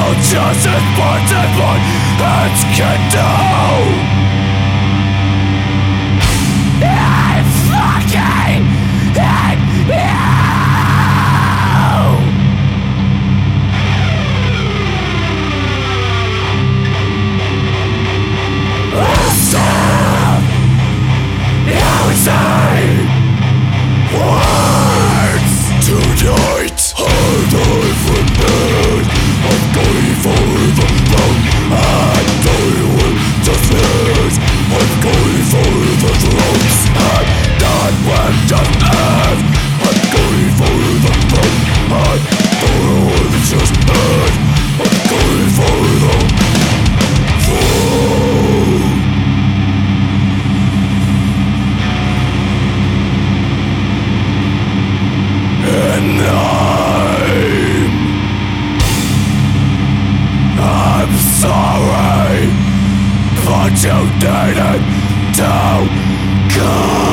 just as much as my hands can do. I fucking hate you. Stop. You say words tonight. And I've remembered I'm going for the throne, and I will dismiss. I'm going for the thrones, and that will just end. I'm going for the throne, and that will just end. I'm going for the throne. And I'm sorry, but you needed to go.